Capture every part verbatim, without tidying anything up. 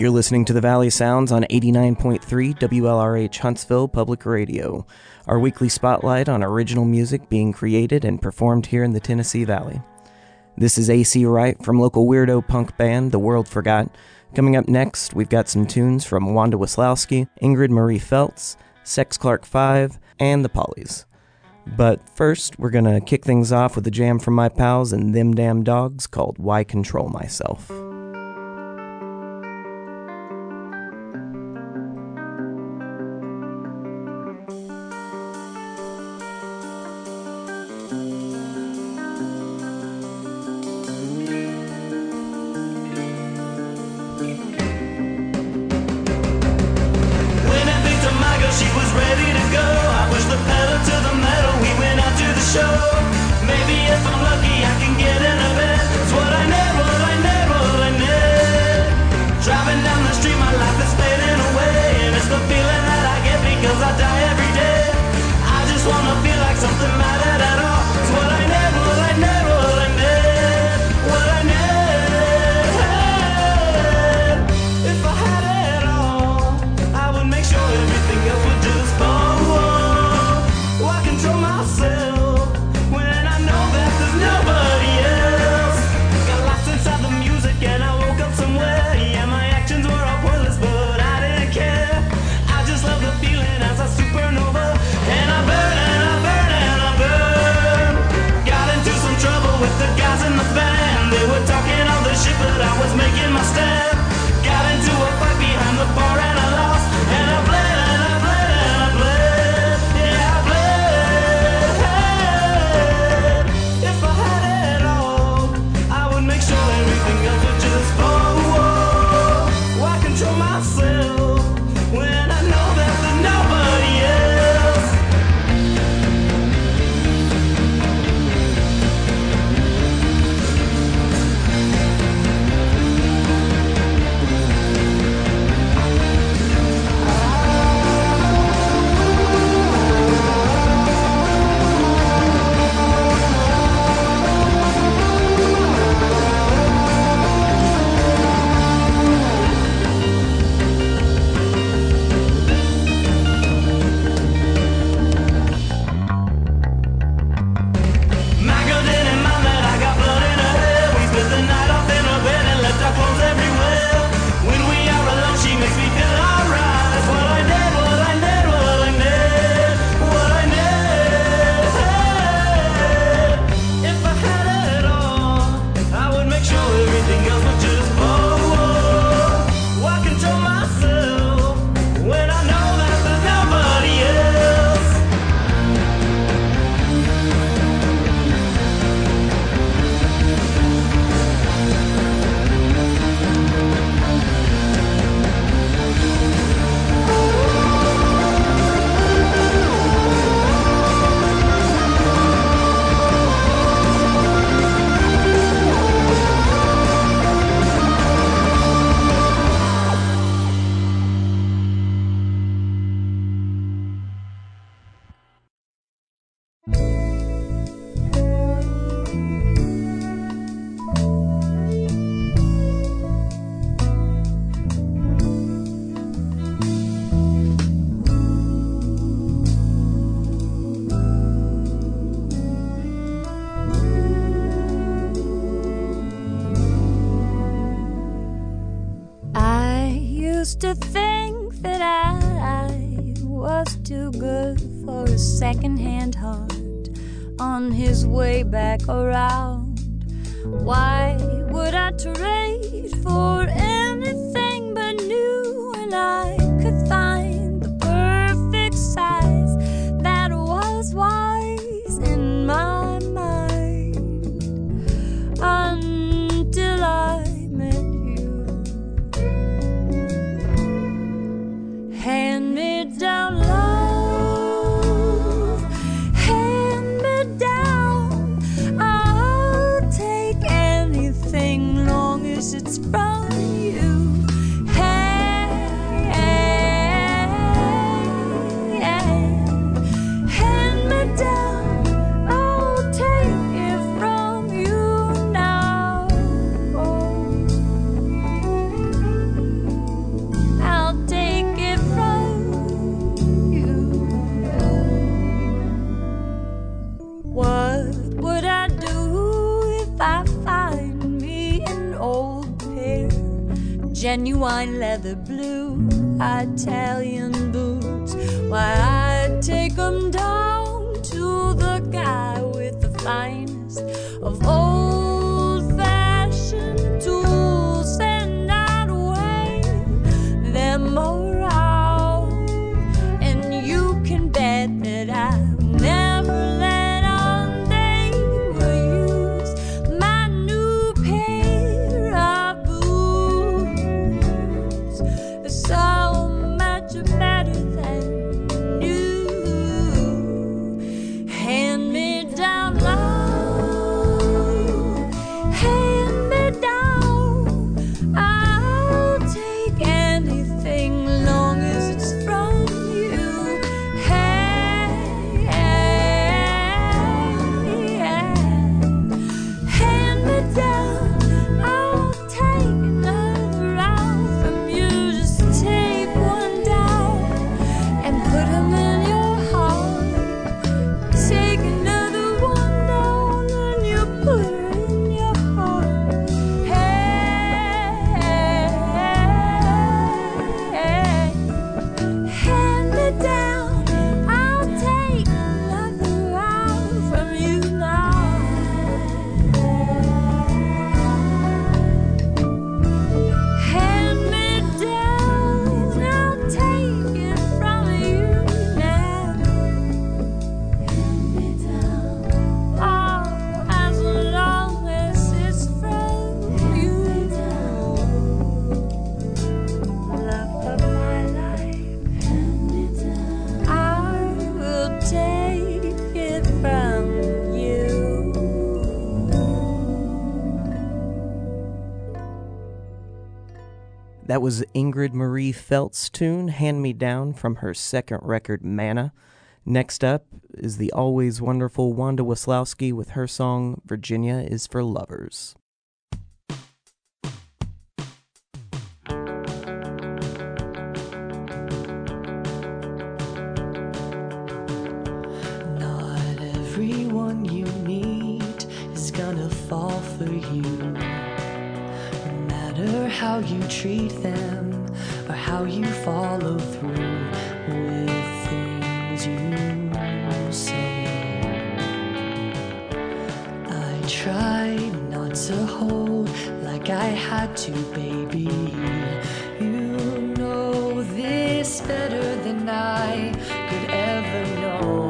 You're listening to the Valley Sounds on eighty-nine point three W L R H Huntsville Public Radio, our weekly spotlight on original music being created and performed here in the Tennessee Valley. This is A C Wright from local weirdo punk band The World Forgot. Coming up next, we've got some tunes from Wanda Wislowski, Ingrid Marie Feltz, Sex Clark five, and the Pollies. But first, we're gonna kick things off with a jam from my pals and Them Damn Dogs called Why Control Myself. To think that I was too good for a second-hand heart on his way back around. Why would I trade for anything but new when I could find the perfect size that was wise in my mind until I hand me down love, hand me down. I'll take anything long as it's from you. Hey, hey, hey. Hand me down, I'll take it from you now. Oh. genuine leather blue Italian boots. Why, I'd take 'em down to the guy with the finest of old-fashioned tools, and I'd wave them around, and you can bet that I never let on they will use my new pair of boots. So much better than new. Hand me down love, hand me down. I'll take anything long as it's from you. Hey, hand me down. I'll take another round from you. Just take one down and put 'em in your heart. Take another one down and you put her in your heart. Hey, hand me down. I'll take another round from you now. Hand me down. I'll take it from you now. Hand me down. Oh, as long as it's from you. Love of my life. Hand me down. I will take it from you. That was Ingrid Marie Felt's tune, Hand Me Down, from her second record, Manna. Next up is the always wonderful Wanda Waslowski with her song, Virginia is for Lovers. Not everyone you meet is gonna fall for you. No matter how you treat them or how you follow through with things you say. I tried not to hold like I had to, baby. You know this better than I could ever know.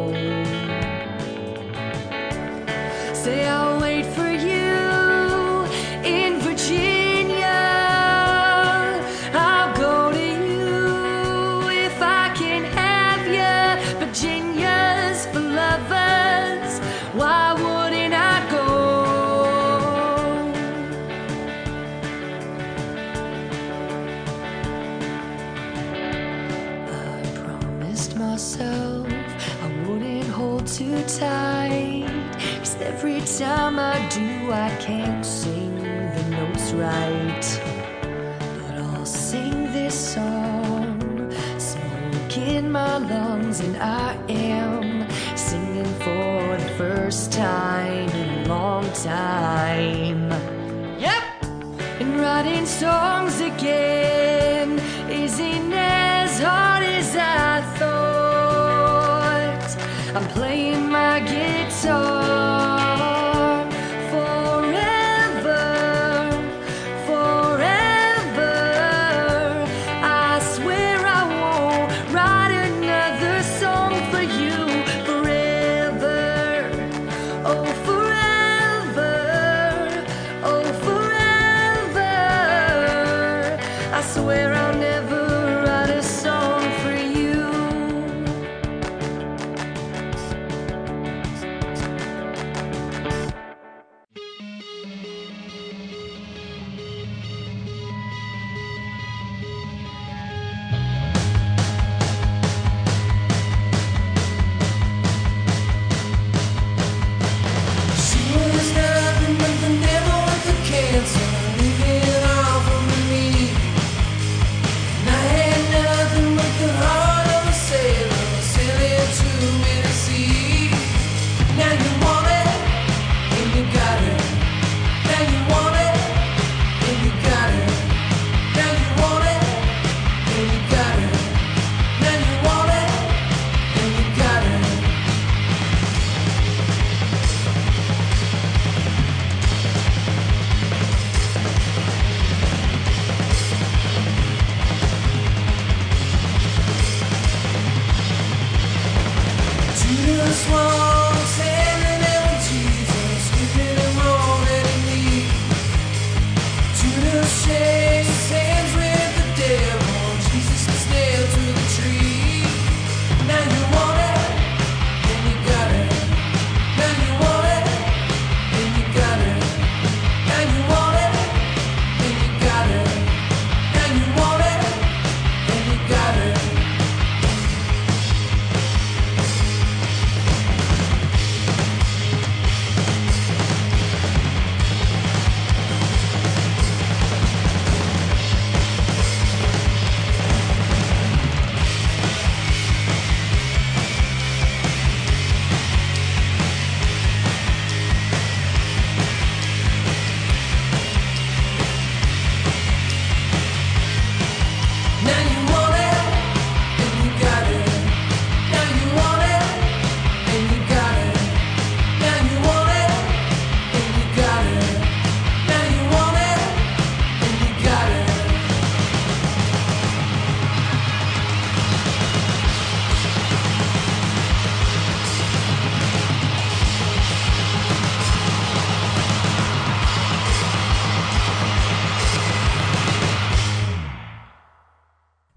Say I'll wait for you in Virginia. I'll go to you if I can have you. Virginia's for lovers. Why wouldn't I go? I promised myself I wouldn't hold too tight, 'cause every time I do I can't sing the notes right. But I'll sing this song, smoke in my lungs, and I am singing for the first time in a long time. Yep! And writing songs again isn't as hard as I thought. I'm playing my guitar forever, forever. I swear I won't write another song for you forever, oh forever.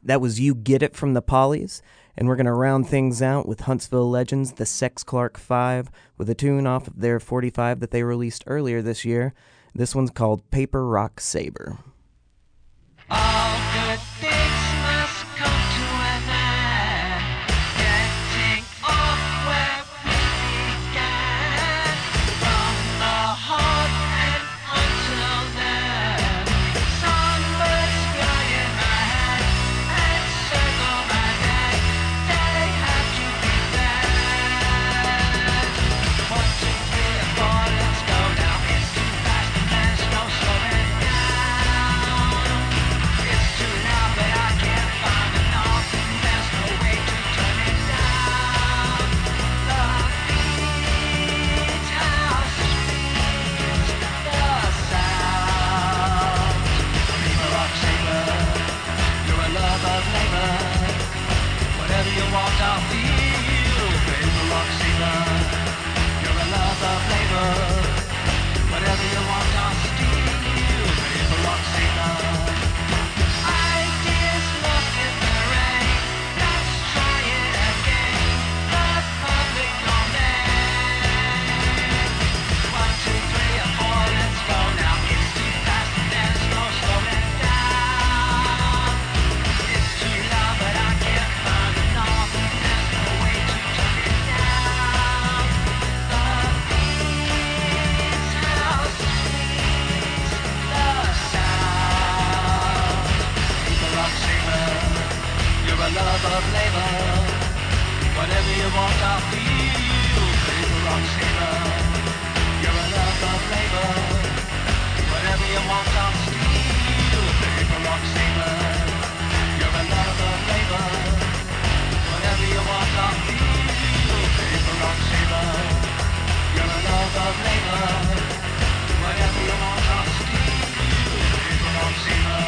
That was You Get It from the Pollies, and we're going to round things out with Huntsville legends, the Sex Clark Five, with a tune off of their forty-five that they released earlier this year. This one's called Paper Rock Saber. All good things must come to an end, getting off where we began, from the heart and until then. Sunburned sky in my head and circle my neck, they have to be bad. One, two, three, and four, let's go now. It's too fast and there's no slowing down. It's too loud but I can't find a knob. There's no way to turn it down. Love beats, house beats, the sound. Paper rock saber, you're a love of labor. Whatever you want, I'll feel. Paper rock saber, you're a love of labor. Whatever you want, I'll steal. Paper rock saber. Ideas lost in the rain. Let's try it again. The public domain. One, two, three, and four, let's go now. It's too fast and there's no slowing down. It's too loud but I can't find a knob. There's no way to turn it down. The beats, house beats, the sound. Paper rock saber, you're a love of labor. Whatever you want, I'll feel. Paper rock saber, you're a love of labor. Whatever you want, I'll steal. Paper rock saber, you're a love of labor. Whatever you want, I'll feel. Paper rock saber, you're a love of labor. Whatever you want, I'll steal. Paper rock saber.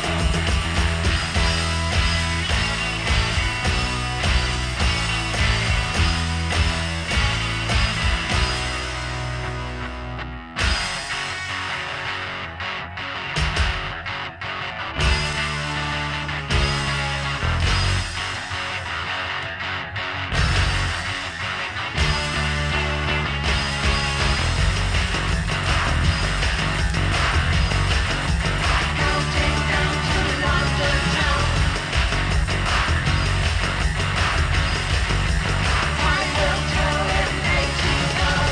Counting down to London town. Time will tell it makes you know.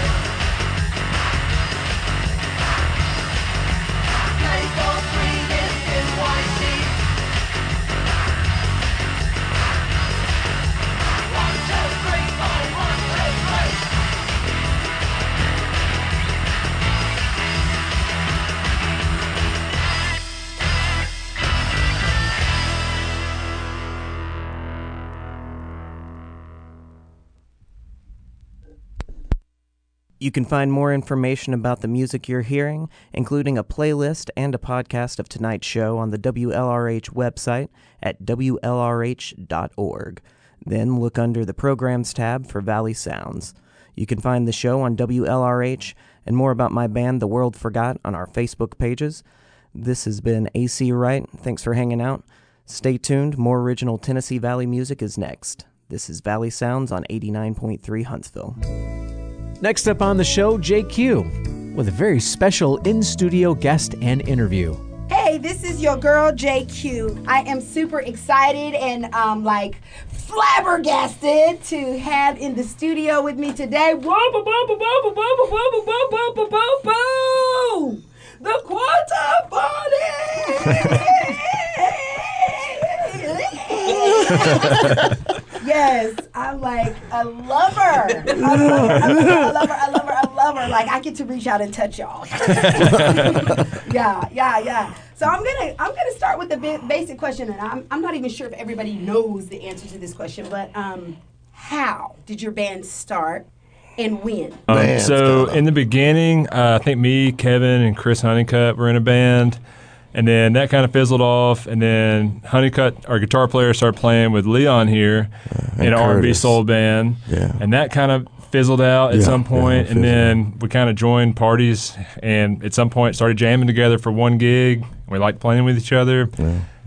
Play for free in N Y C. One, two, three, four, one, two, three. You can find more information about the music you're hearing, including a playlist and a podcast of tonight's show on the W L R H website at W L R H dot org. Then look under the Programs tab for Valley Sounds. You can find the show on W L R H and more about my band, The World Forgot, on our Facebook pages. This has been A C Wright. Thanks for hanging out. Stay tuned. More original Tennessee Valley music is next. This is Valley Sounds on eighty-nine point three Huntsville. Next up on the show, J Q, with a very special in-studio guest and interview. Hey, this is your girl J Q. I am super excited and um like flabbergasted to have in the studio with me today. The Quanta Party! Yes, I'm like a lover. I love her. I love her. I love her. I love her. I love her. Like I get to reach out and touch y'all. yeah, yeah, yeah. So I'm gonna I'm gonna start with the bi- basic question, and I'm I'm not even sure if everybody knows the answer to this question, but um, how did your band start, and when? Um, so in the beginning, uh, I think me, Kevin, and Chris Honeycutt were in a band. And then that kind of fizzled off. And then Honeycutt, our guitar player, started playing with Leon here uh, in an R and B soul band. Yeah. And that kind of fizzled out at yeah, some point. Yeah, and then out. we kind of joined parties and at some point started jamming together for one gig. We liked playing with each other. Yeah, yeah.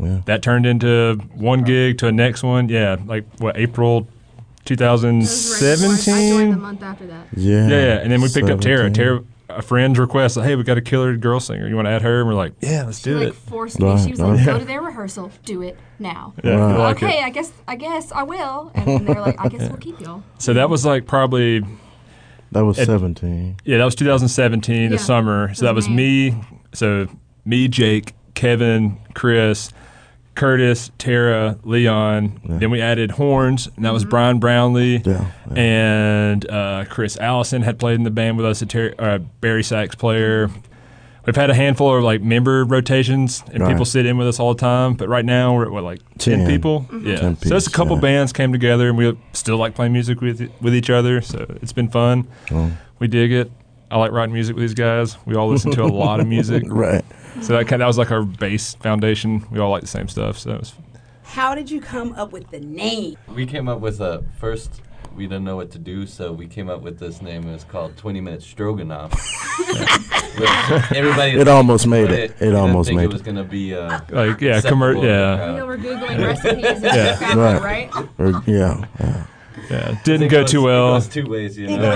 yeah. that turned into one gig to a next one. Yeah, like what April two thousand I joined the seventeen. month after that. Yeah. Yeah, yeah, and then we picked up Tara. seventeen. Tara, a friend's request, like, hey, we got a killer girl singer. You want to add her? And we're like, yeah, let's She do like it. forced me. Right, She was right. like, "Go to their rehearsal. Do it now." Yeah, Right. we like okay, it. I guess I guess I will. And then they're like, "I guess we'll keep y'all." So that was like probably That was It- seventeen. yeah, that was two thousand seventeen, the Yeah, summer. So that was May. me. So me, Jake, Kevin, Chris, Curtis, Tara, Leon. Yeah. Then we added horns, and that was Mm-hmm. Brian Brownlee. Yeah. yeah. And uh, Chris Allison had played in the band with us, a ter- uh, Barry sax player. We've had a handful of like member rotations, and Right. people sit in with us all the time. But right now we're at what, like ten, ten. people. Mm-hmm. Yeah, ten so it's a piece, couple yeah. bands came together, and we still like playing music with with each other. So it's been fun. Oh. We dig it. I like writing music with these guys. We all listen to a lot of music. Right. So that kind that was like our base foundation. We all like the same stuff. So it was How did you come up with the name? We came up with a first. We didn't know what to do, so we came up with this name. It was called twenty Minute Stroganoff. Which everybody. It almost made but it. It we didn't almost think made it was it. gonna be uh, like yeah, acceptable commer- to the yeah, crowd. We were googling recipes and Yeah. stuff, right? Right. right? Or, yeah. yeah. yeah. I Didn't think go it goes- too well. It goes two ways, you know.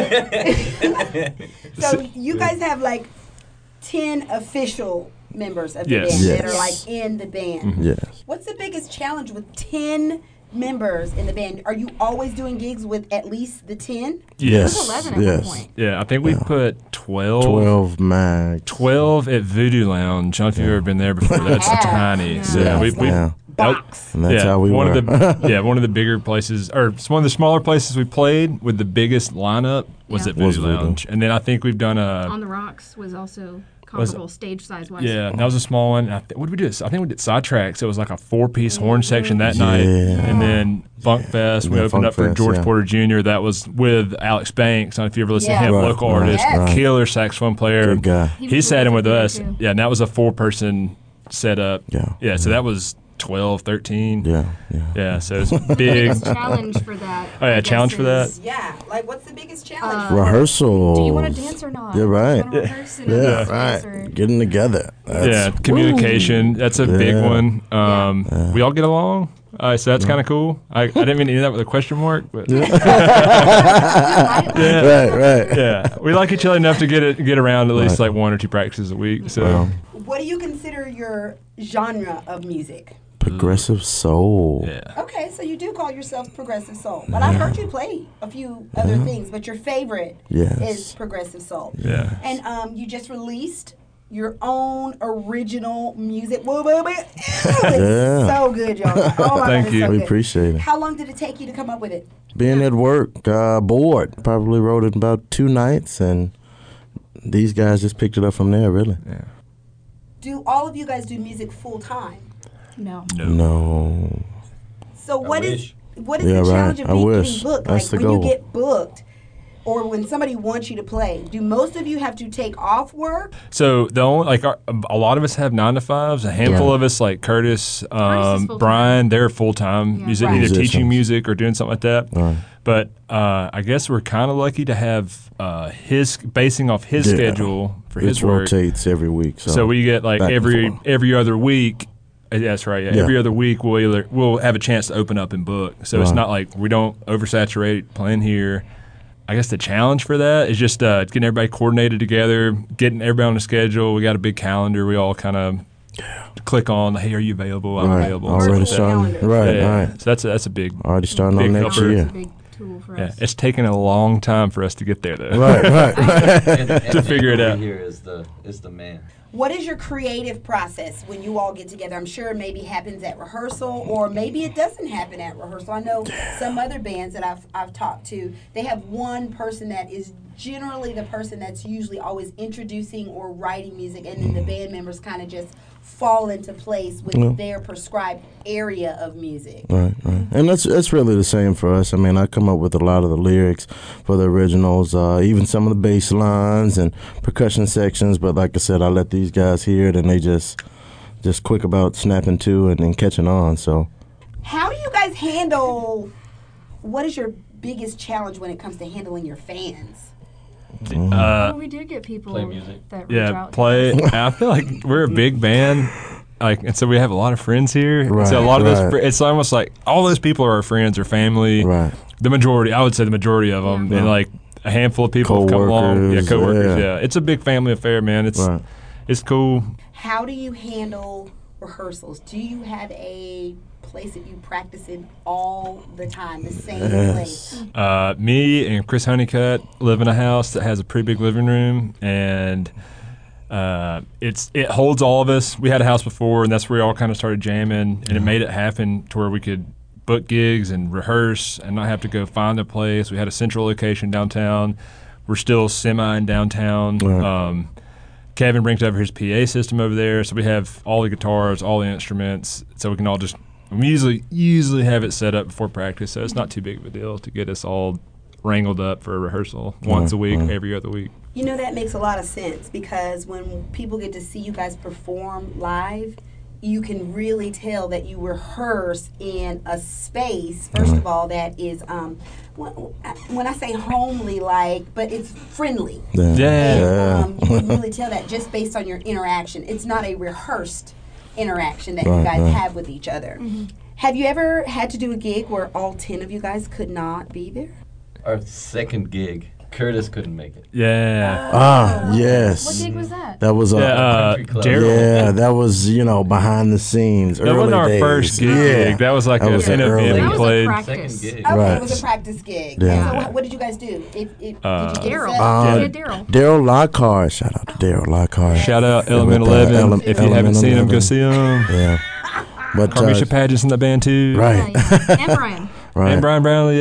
So you guys have like ten official members of the Yes. band that Yes. are like in the band. Yes. What's the biggest challenge with ten members in the band? Are you always doing gigs with at least the ten? Yes. It was eleven at yes. one point. Yeah, I think we Yeah. put twelve, Twelve max. twelve at Voodoo Lounge. I don't know if you've ever been there before. That's Yeah. tiny. Yeah. So Yeah. we, we yeah. Box. And that's yeah, how we one were. of the yeah one of the bigger places, or it's one of the smaller places we played with the biggest lineup was Yeah. at Voodoo Was Voodoo. Lounge, and then I think we've done a On the Rocks was also Was- comparable stage size wise. yeah that was a small one. And I th- what did we do? I think we did Sidetracks. It was like a four piece horn section that night, Yeah. and then Funk Fest. We Yeah, opened Funk up for Fest, George yeah. Porter Junior That was with Alex Banks. I don't know if you ever listen Yeah. to him, Right, local right, artist, right. killer saxophone player. Good guy. He He was sat in really with good us. too. Yeah, and that was a four person setup. Yeah. Yeah, so that was twelve, thirteen. Yeah. Yeah. Yeah, so it's big. Biggest challenge for that. Oh, yeah, I guess, challenge for that? is, Yeah. Like, what's the biggest challenge? Uh, Rehearsal. Do you want to dance or not? You're right. Do you want to rehearse and Yeah. dance Right. or- Getting together. That's, Yeah, communication. That's a big Yeah. one. Um, Yeah. We all get along. Uh, so that's kind of cool. I, I didn't mean to do that with a question mark, but yeah, Right. Right. yeah, we like each other enough to get it get around at least Right. like one or two practices a week. So Well, What do you consider your genre of music? progressive soul. yeah, Okay, so you do call yourself progressive soul, but I've heard you play a few other things. But your favorite Yes. is progressive soul. yeah. And um, you just released your own original music. Whoa, whoa, whoa. It's Yeah. so good, y'all. Oh my Thank God, it's you. So We good. appreciate it. How long did it take you to come up with it? Being at work, uh, bored. Probably wrote it in about two nights, and these guys just picked it up from there. Really? Do all of you guys do music full time? No. No. No. So what is wish. what is Yeah, the right. challenge of I being wish. getting booked? That's like the when goal. you get booked, or when somebody wants you to play, do most of you have to take off work? So the only like our, a lot of us have nine to fives. A handful Yeah. of us, like Curtis, um, full-time. Brian, they're full time Yeah. music, Right. either teaching Musicians. music or doing something like that. Right. But uh, I guess we're kind of lucky to have uh, his basing off his Yeah. schedule for It his work. rotates every week. So, So we get like back and every forth. every other week. uh, That's right. Yeah. Yeah. Every other week we'll either we'll have a chance to open up and book. So it's Right. not like we don't oversaturate playing here. I guess the challenge for that is just uh, getting everybody coordinated together, getting everybody on the schedule. We got a big calendar. We all kind of click on. Hey, are you available? I'm right. available. Already Virtual starting. calendar. Right. Yeah. Right. So that's a, that's a big. Already starting Big on next helper. It's year. a big tool for Yeah, us. it's taken a long time for us to get there though. Right. Right. Right. And, and To figure it over out. Here is the is the man. What is your creative process when you all get together? I'm sure it maybe happens at rehearsal, or maybe it doesn't happen at rehearsal. I know some other bands that I've I've talked to, they have one person that is generally the person that's usually always introducing or writing music, and then the band members kind of just fall into place with Yeah. their prescribed area of music. Right, right, and that's that's really the same for us. I mean, I come up with a lot of the lyrics for the originals, uh, even some of the bass lines and percussion sections. But like I said, I let these guys hear it, and they just just quick about snapping to it and catching on. So How do you guys handle? What is your biggest challenge when it comes to handling your fans? Uh, Well, we do get people Play music. that reach yeah, out. play. I feel like we're a big band, like, and so we have a lot of friends here. Right, so a lot of right. those, fr- it's almost like all those people are our friends or family. Right. The majority, I would say, the majority of them, Yeah. and like a handful of people have come along. Yeah, Coworkers, coworkers. yeah. Yeah. It's a big family affair, man. It's Right. it's cool. How do you handle rehearsals? Do you have a place that you practice in all the time, the same Yes. place? Uh, me and Chris Honeycutt live in a house that has a pretty big living room, and uh, it's it holds all of us. We had a house before, and that's where we all kind of started jamming, and it made it happen to where we could book gigs and rehearse and not have to go find a place. We had a central location downtown. We're still semi in downtown. Right. Um, Kevin brings over his P A system over there, so we have all the guitars, all the instruments, so we can all just we usually usually have it set up before practice, so it's not too big of a deal to get us all wrangled up for a rehearsal once a week, right. every other week. You know, that makes a lot of sense because when people get to see you guys perform live, you can really tell that you rehearse in a space, first of all, that is, um, when, when I say homely, like, but it's friendly. Yeah. Yeah. Um, you can really tell that just based on your interaction. It's not a rehearsed interaction that you Right, guys right. have with each other. Have you ever had to do a gig where all ten of you guys could not be there? Our second gig, Curtis couldn't make it. Yeah. Ah, What yes. gig was that? That was a. Yeah, uh, Country club. Daryl. Yeah, that was, you know, behind the scenes. That early wasn't our days. first gig. Yeah. That was like That a, was an an event early- we That was a played. practice. Second gig. Okay, Right. it was a practice gig. Yeah. So what, what did you guys do? If, if, Uh, did you get Daryl. a set? Uh, Yeah, Daryl. Daryl Lockhart. Shout out to Daryl Lockhart. Shout out Yeah, Element with, uh, eleven. Ele- if you haven't Element seen them, go eleven. see them. Yeah. But, uh, Carmisha Pageant's in the band too. right, Yeah, yeah. And Brian. right, And Brian Brownlee,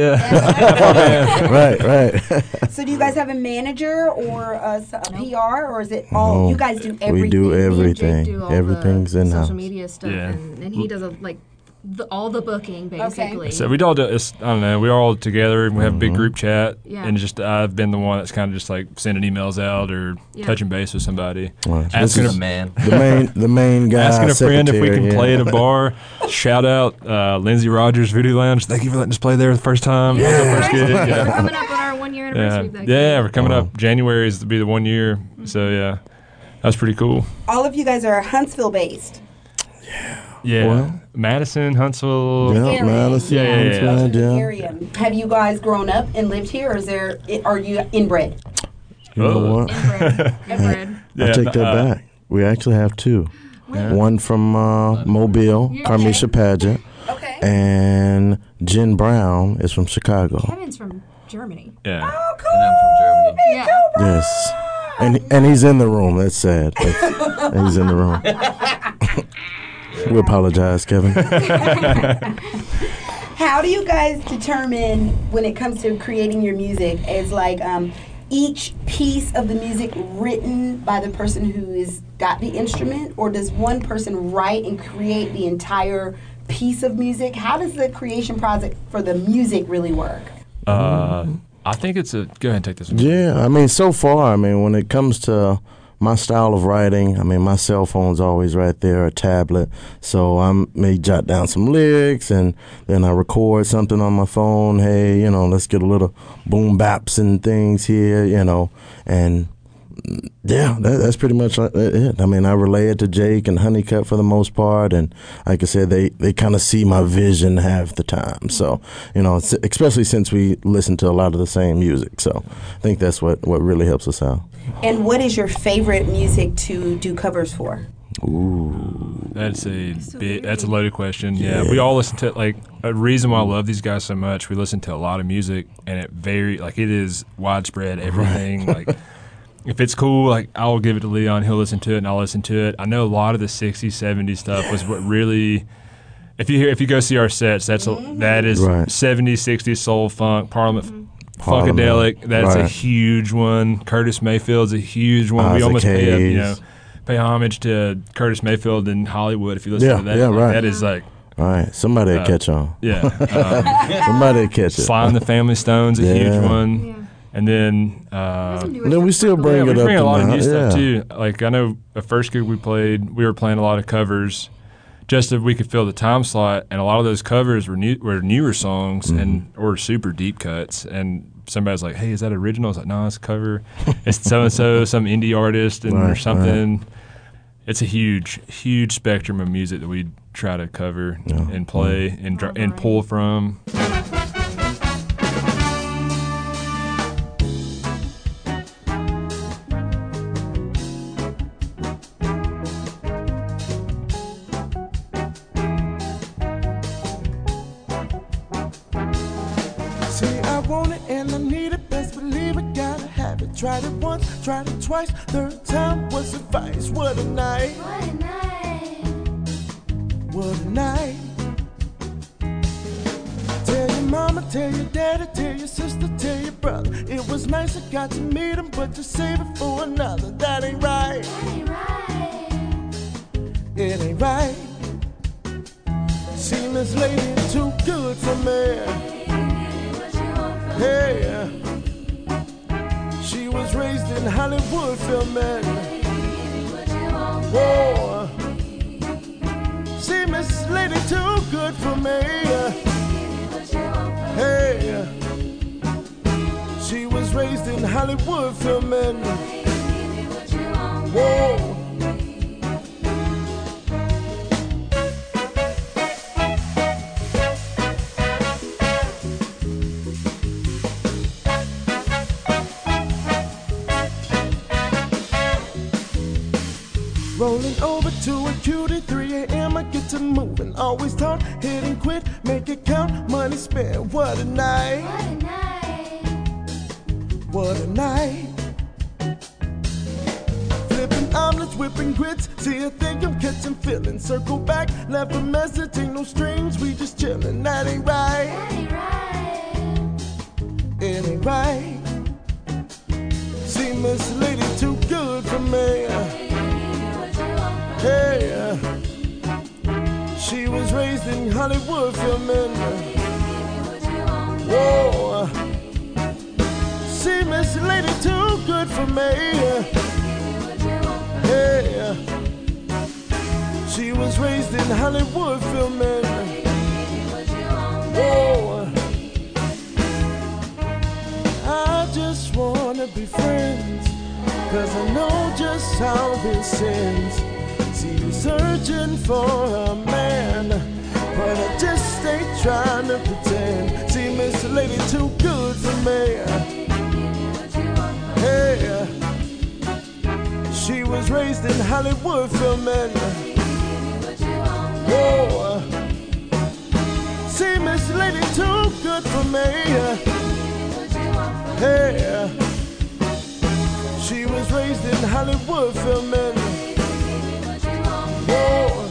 yeah. right, right. So do you guys have a manager or a, s- a P R, or is it all, No, you guys do everything? we do Me and Jake everything. do all Everything's the in-house. social media stuff, Yeah. and, and he does a, like the, all the booking basically. So we all do. It's, I don't know. We're all together and we have a Mm-hmm. big group chat. Yeah. And just I've been the one that's kind of just like sending emails out or Yeah. touching base with somebody, Right. This asking is a, The man. the main, the main guy. asking a friend if we can secretary, play yeah. at a bar. Shout out uh, Lindsay Rogers Voodoo Lounge. Thank you for letting us play there the first time. That was our first gig. We're Yeah. coming up on our one year Yeah. anniversary. back yeah, then. we're coming Wow. up. January is to be the one year. So yeah, that's pretty cool. All of you guys are Huntsville based. Yeah, What? Madison, Huntsville. Yeah, Area. Madison, Yeah, yeah, yeah. Huntsville, yeah. Area. Have you guys grown up and lived here, or is there? Are you inbred? You know Oh. what? Inbred. Inbred. I Yeah, take that uh, back. We actually have two. Yeah. One from uh, Mobile, Yeah. Carmisha Pageant, Okay. and Jen Brown is from Chicago. Kevin's from Germany. Yeah. Oh, cool. And I'm from Germany. Yeah. Yes, and and he's in the room. That's sad. That's- he's in the room. We apologize, Kevin. How do you guys determine when it comes to creating your music? Is like um, each piece of the music written by the person who is got the instrument, or does one person write and create the entire piece of music? How does the creation project for the music really work? Uh, I think it's a. Go ahead and take this one. Yeah, I mean, so far, I mean, when it comes to my style of writing, I mean, my cell phone's always right there, a tablet. So I may jot down some lyrics and then I record something on my phone. Hey, you know, let's get a little boom baps and things here, you know, and yeah, that, that's pretty much like it. I mean, I relay it to Jake and Honeycutt for the most part, and like I said, they, they kind of see my vision half the time. So, you know, it's- especially since we listen to a lot of the same music. So I think that's what, what really helps us out. And what is your favorite music to do covers for? That's a bit. That's a loaded question. Yeah, we all listen to like a reason why I love these guys so much. We listen to a lot of music, and it very like it is widespread. Everything like if it's cool, like I'll give it to Leon. He'll listen to it, and I'll listen to it. I know a lot of the sixties, seventies stuff was what really. If you hear, if you go see our sets, that's a, that is Right. seventies, sixties soul funk, Parliament. Parliament. Funkadelic, that's a Right. huge one. Curtis Mayfield's a huge one. we Isaac almost pay, up, you know, Hayes. pay homage to Curtis Mayfield in Hollywood. If you listen Yeah, to that, yeah, like, right. that is like, All right, somebody will Uh, catch on. yeah. Um, Somebody will catch it. Sly and the Family Stone's a Yeah. huge one, Yeah. and then uh, Some newer And then we stuff still for bring yeah, it we up bring a to lot of now, new stuff yeah. too. Like I know the first gig we played, we were playing a lot of covers, just so we could fill the time slot, and a lot of those covers were new, were newer songs Mm-hmm. and or super deep cuts. And somebody's like, "Hey, is that original?" I was like, "No, it's a cover. It's so and so, some indie artist and or Right, something." it's a huge, huge spectrum of music that we try to cover Yeah. and play and dr- and pull from. See, I want it and I need it, best believe it, gotta have it. Tried it once, tried it twice, third time was advice. What a night, What a night. what a night. Tell your mama, tell your daddy, tell your sister, tell your brother. It was nice, I got to meet him, but to save it for another. That ain't right, That ain't right. it ain't right. Seen this lady too good for me. What you want from Hey, she was raised in Hollywood filming. what you want Whoa, see Miss Lady too good for me. what you want from Hey, she was raised in Hollywood filming. what you want. Whoa. Rolling over to a cutie, three a.m. I get to moving. Always taught, hit and quit, make it count, money spent. What a night, What a night. what a night. Flipping omelets, whipping grits, see I think I'm catching feelings. Circle back, left a message, ain't no strings, we just chillin'. That ain't right, That ain't right. it ain't right. See Miss Lady too good for me. What you want from Hey, she was raised in Hollywood filming. what you want. Whoa, see Miss Lady too good for me. What you want. Hey, she was raised in Hollywood filming. What you want. Whoa, I just wanna be friends, 'cause I know just how this ends. See you searching for a man, but I just ain't trying to pretend. See Miss Lady too good for me. What you want from Hey, she was raised in Hollywood filming. what you want. Whoa, see Miss Lady too good for me. What you want from Hey, she was raised in Hollywood filming. what you want. Whoa.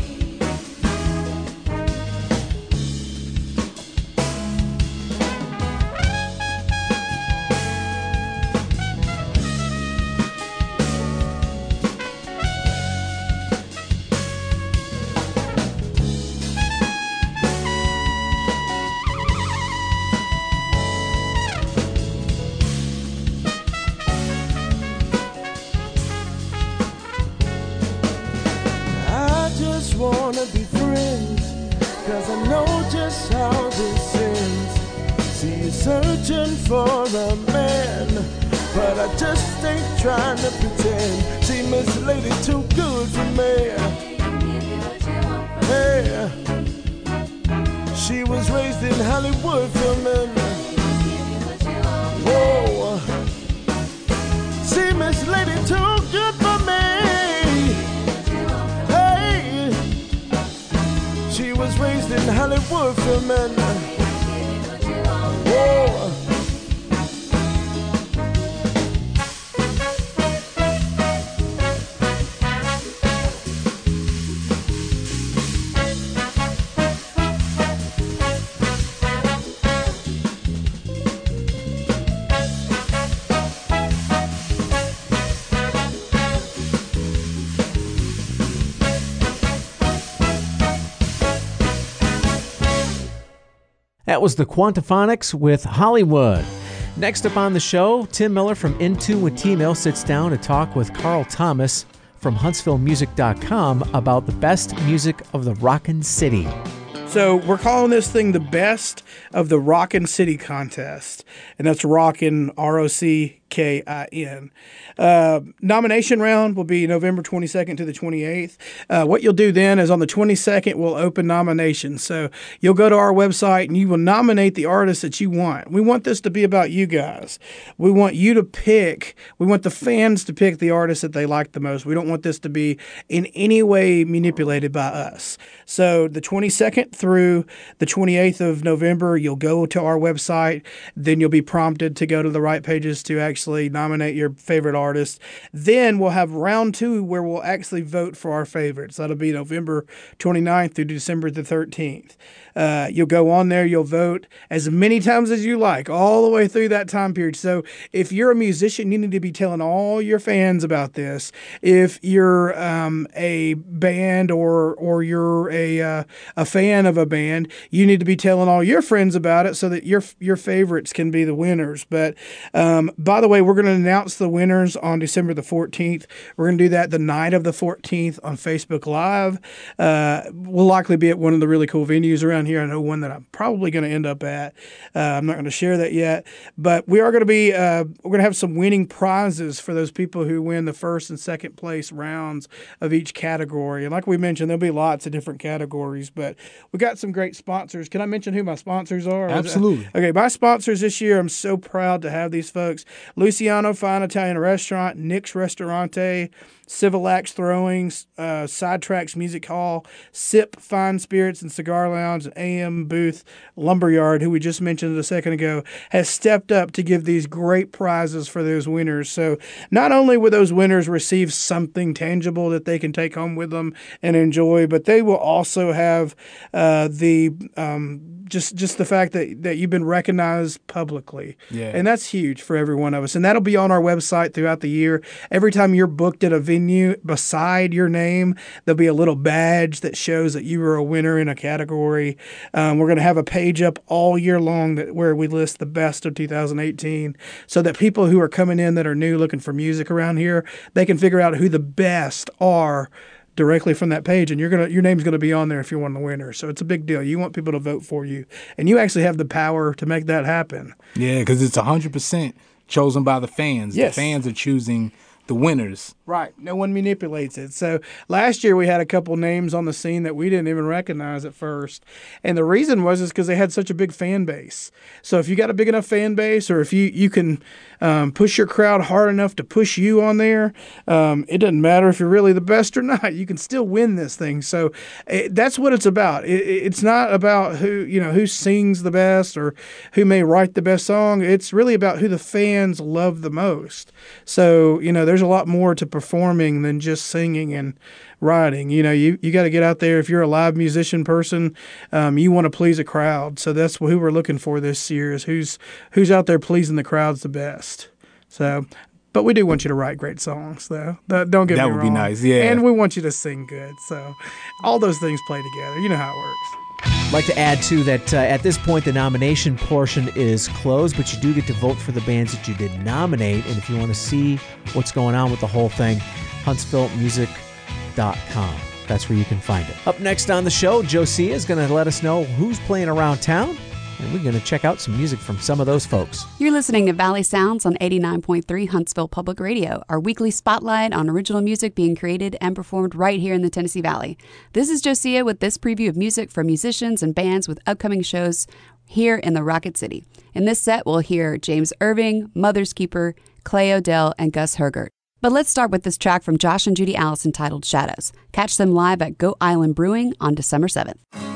I just wanna be friends, 'cause I know just how this ends. See you searching for a man, but I just ain't trying to pretend. See Miss Lady too good for me. What you want from Hey, she was raised in Hollywood filming. what you want. Whoa, see Miss Lady too good for me. Hey, she was raised in Hollywood filming. What you want. Whoa. That was the Quantaphonics with Hollywood. Next up on the show, Tim Miller from In Tune with T-Mill sits down to talk with Carl Thomas from Huntsville Music dot com about the best music of the Rockin' City. So we're calling this thing the best of the Rockin' City contest. And that's Rockin', R O C K I N. Uh, nomination round will be November twenty-second to the twenty-eighth. Uh, what you'll do then is on the twenty-second, we'll open nominations. So you'll go to our website and you will nominate the artist that you want. We want this to be about you guys. We want you to pick, we want the fans to pick the artist that they like the most. We don't want this to be in any way manipulated by us. So the twenty-second through the twenty-eighth of November, you'll go to our website. Then you'll be prompted to go to the right pages to actually nominate your favorite artist. Then we'll have round two where we'll actually vote for our favorites. That'll be November twenty-ninth through December the thirteenth. Uh, you'll go on there, you'll vote as many times as you like, all the way through that time period. So if you're a musician, you need to be telling all your fans about this. If you're um, a band or or you're a uh, a fan of a band, you need to be telling all your friends about it so that your your favorites can be the winners. But um, by the way, we're going to announce the winners on December the fourteenth. We're going to do that the night of the fourteenth on Facebook Live. Uh, we'll likely be at one of the really cool venues around here. I know one that I'm probably going to end up at. Uh, I'm not going to share that yet, but we are going to be uh, we're going to have some winning prizes for those people who win the first and second place rounds of each category. And like we mentioned, there'll be lots of different categories, but we got some great sponsors. Can I mention who my sponsors are? Absolutely. Okay, my sponsors this year, I'm so proud to have these folks. Luciano Fine Italian Restaurant, Nick's Restaurante, Civilax Throwing, uh, Sidetracks Music Hall, Sip Fine Spirits and Cigar Lounge, and A M Booth Lumberyard, who we just mentioned a second ago, has stepped up to give these great prizes for those winners. So not only will those winners receive something tangible that they can take home with them and enjoy, but they will also have uh, the um, just just the fact that, that you've been recognized publicly. Yeah. And that's huge for every one of us. And that'll be on our website throughout the year. Every time you're booked at a venue, beside your name, there'll be a little badge that shows that you were a winner in a category. Um, we're going to have a page up all year long that where we list the best of two thousand eighteen so that people who are coming in that are new looking for music around here, they can figure out who the best are directly from that page, and you're gonna your name's gonna be on there if you're one of the winners. So it's a big deal. You want people to vote for you, and you actually have the power to make that happen. Yeah, because it's one hundred percent chosen by the fans. Yes. The fans are choosing the winners. Right. No one manipulates it. So last year we had a couple names on the scene that we didn't even recognize at first. And the reason was is because they had such a big fan base. So if you got a big enough fan base, or if you, you can um, push your crowd hard enough to push you on there, um, it doesn't matter if you're really the best or not. You can still win this thing. So it, that's what it's about. It, it's not about who, you know, who sings the best or who may write the best song. It's really about who the fans love the most. So, you know, there's a lot more to performing than just singing and writing. You know, you, you got to get out there. If you're a live musician person, um, you want to please a crowd. So that's who we're looking for this year, is who's who's out there pleasing the crowds the best. So, but we do want you to write great songs, though. Don't get me That wrong. would be nice, yeah. And we want you to sing good. So all those things play together. You know how it works. I'd like to add, too, that uh, at this point, the nomination portion is closed, but you do get to vote for the bands that you did nominate. And if you want to see what's going on with the whole thing, huntsville music dot com. That's where you can find it. Up next on the show, Josiah is going to let us know who's playing around town, and we're going to check out some music from some of those folks. You're listening to Valley Sounds on eighty-nine point three Huntsville Public Radio, our weekly spotlight on original music being created and performed right here in the Tennessee Valley. This is Josiah with this preview of music from musicians and bands with upcoming shows here in the Rocket City. In this set, we'll hear James Irving, Mother's Keeper, Clay Odell, and Gus Hergert. But let's start with this track from Josh and Judy Allison titled Shadows. Catch them live at Goat Island Brewing on December seventh.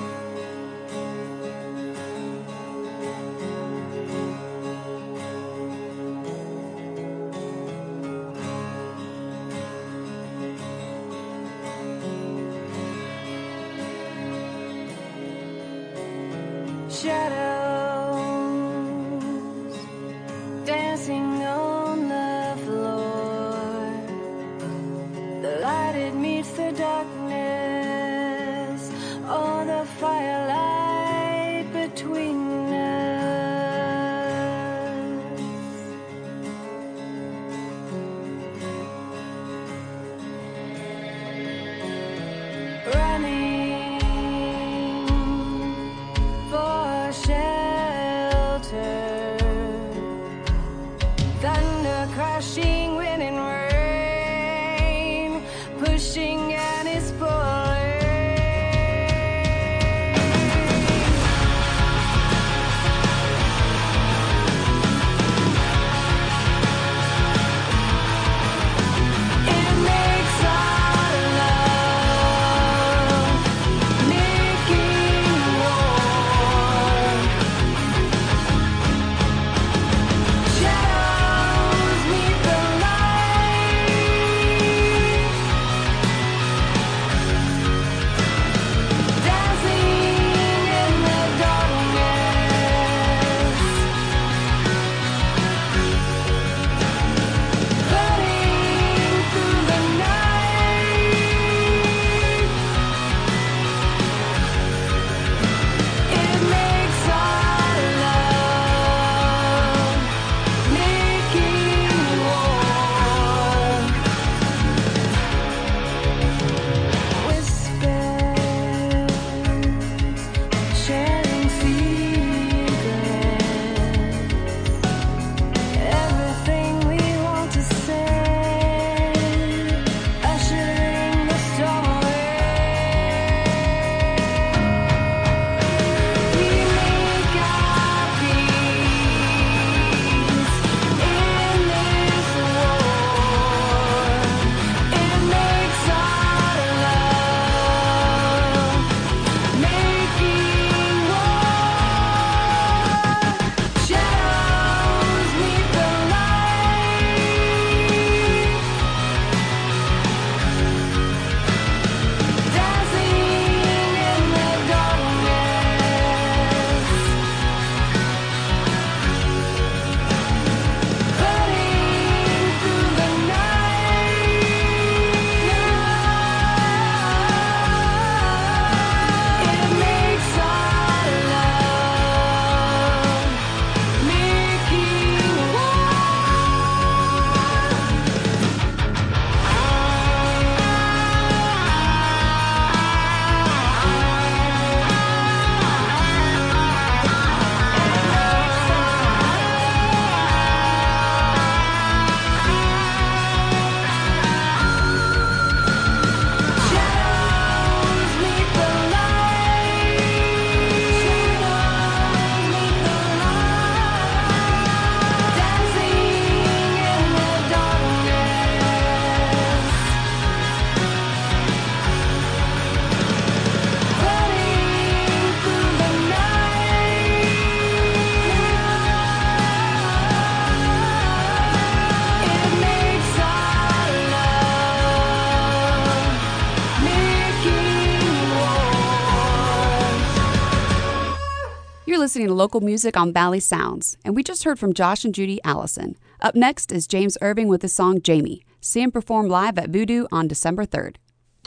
Shadows dancing on the floor. The light, it meets the darkness. Oh, the firelight between us. Running for shelter. listening to local music on Valley Sounds, and we just heard from Josh and Judy Allison. Up next is James Irving with his song Jamie. See him perform live at Voodoo on December third.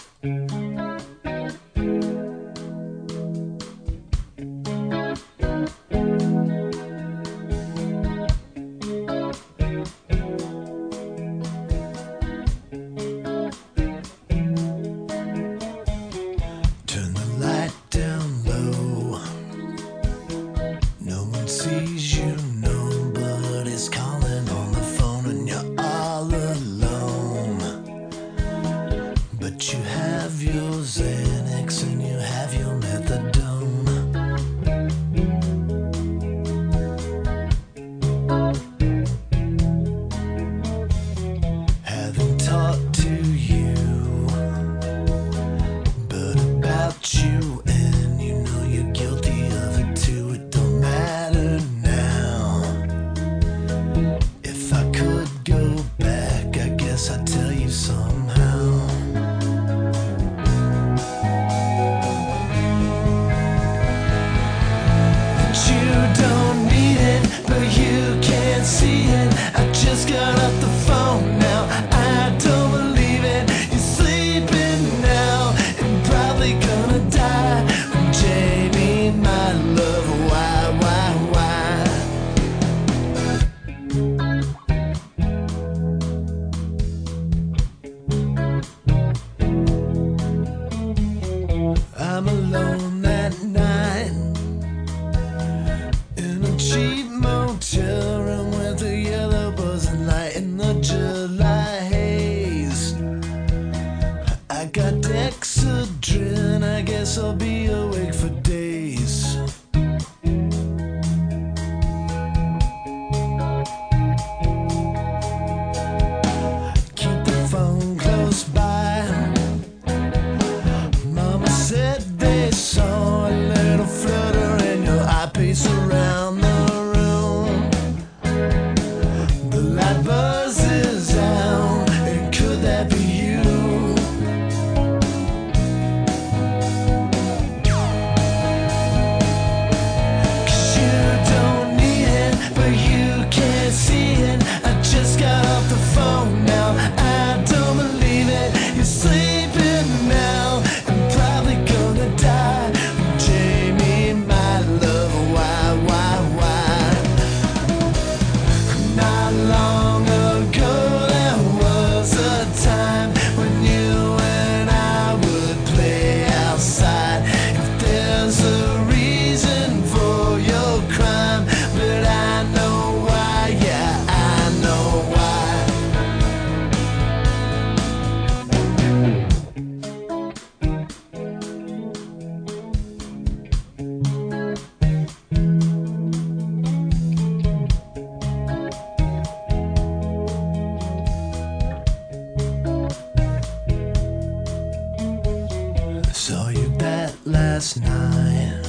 last night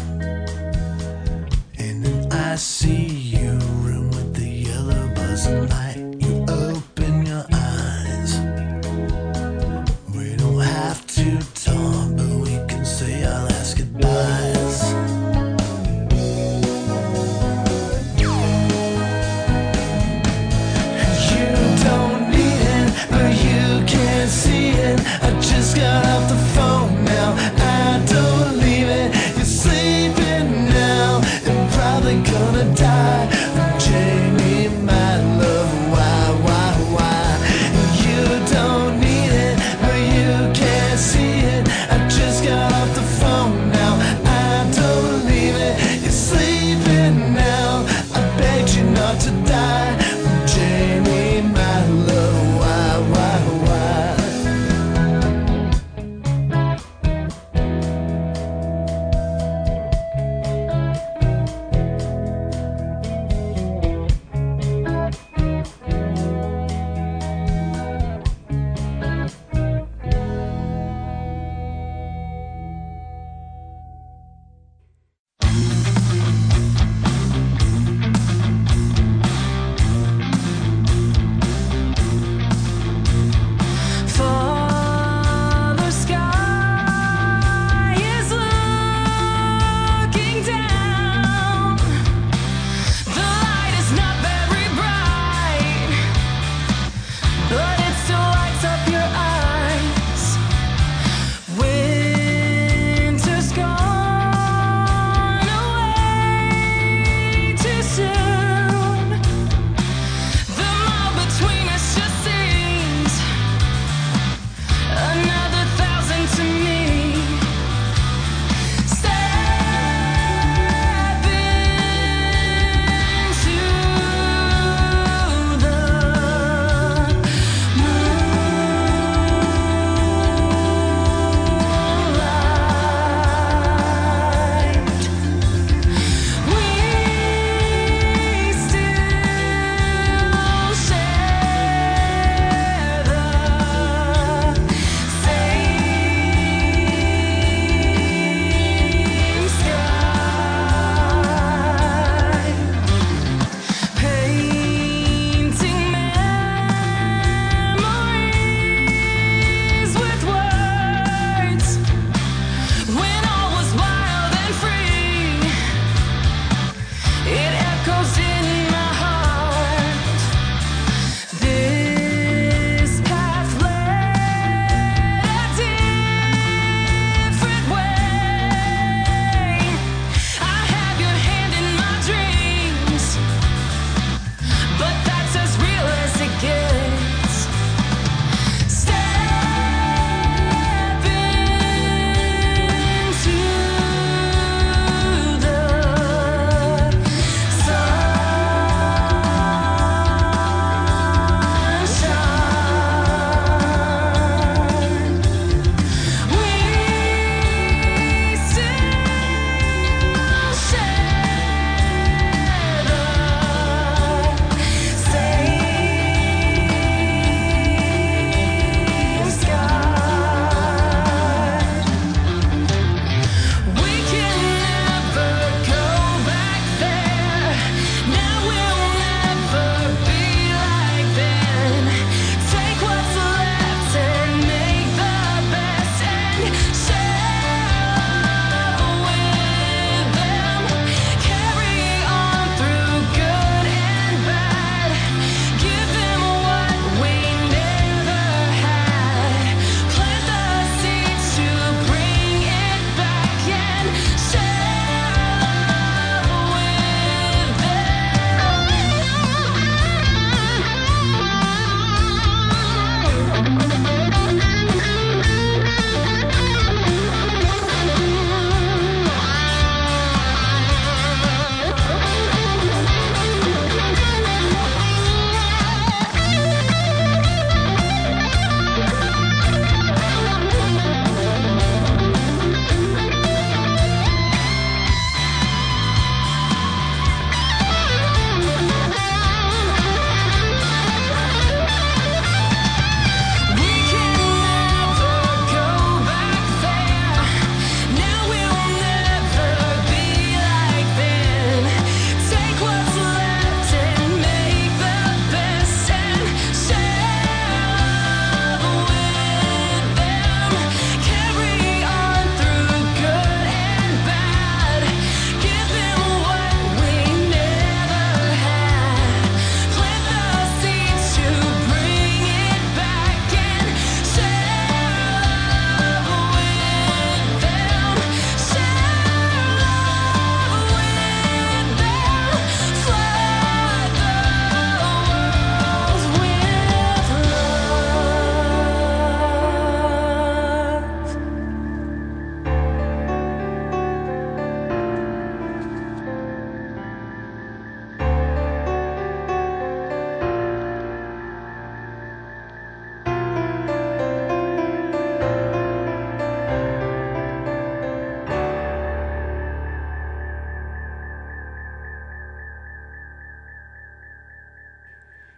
in an I C U room with the yellow buzzing light. You open your eyes. We don't have to talk, but we can say our last goodbyes. You don't need it, but you can't see it. I just got off the phone now. I don't believe it. You're sleeping now and probably gonna die.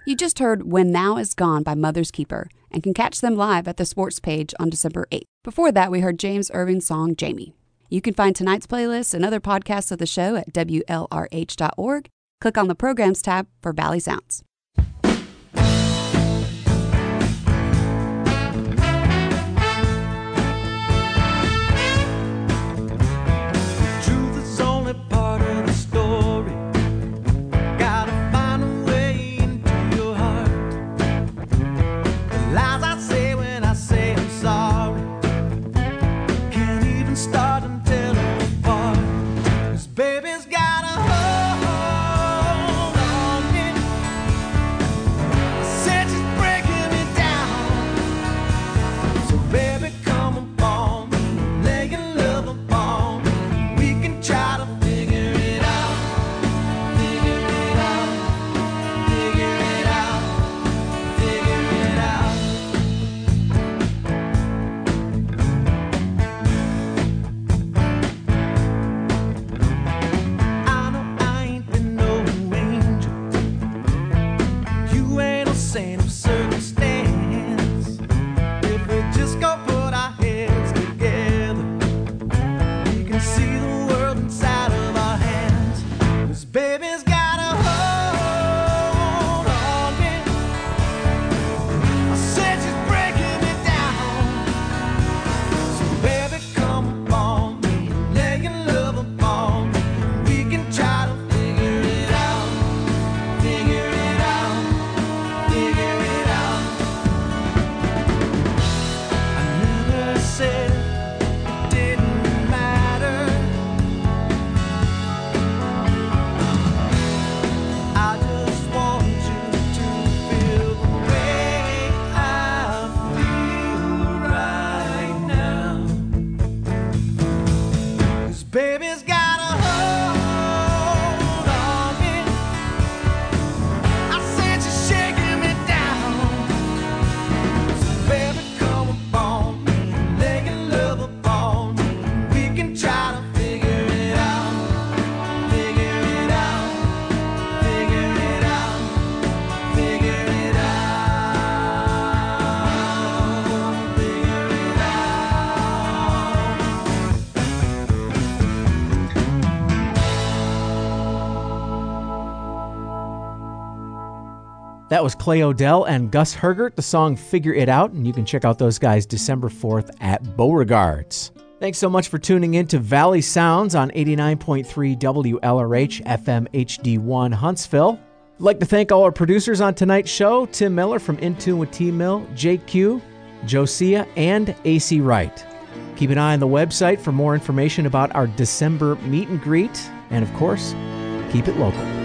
You just heard When Now Is Gone by Mother's Keeper and can catch them live at the sports page on December eighth. Before that, we heard James Irving's song Jamie. You can find tonight's playlist and other podcasts of the show at W L R H dot org. Click on the Programs tab for Valley Sounds. Truth is only part of the story. Gotta find a way into your heart. The lies I say when I say I'm sorry can't even start and tell them apart. 'Cause baby's got a hold on me. Said she's breaking me down. So baby, come upon me, lay your love upon me. We can try to figure it out, figure it out, figure it out, figure it out. I know I ain't been no angel. You ain't no saint of circumstance. If we just go put our heads together, we can see the world inside of our hands. 'Cause baby's got a hold on me. I said she's breaking me down. So baby, come upon me, lay your love upon me. We can try to figure it out, figure it out, figure it out. I never said it didn't matter. I just want you to feel the way I feel right now. 'Cause baby's got a hold on me. I said she's shaking me down. So baby, come upon me, lay your love upon me. We can try to figure it out, figure it out, figure it out, figure it out, figure it That was Clay Odell and Gus Hergert, the song Figure It Out, and you can check out those guys December fourth at Beauregards. Thanks so much for tuning in to Valley Sounds on eighty-nine point three W L R H F M H D one Huntsville. I'd like to thank all our producers on tonight's show, Tim Miller from In Tune with T-Mill, J Q, Josiah, and A C Wright. Keep an eye on the website for more information about our December meet and greet, and of course, keep it local.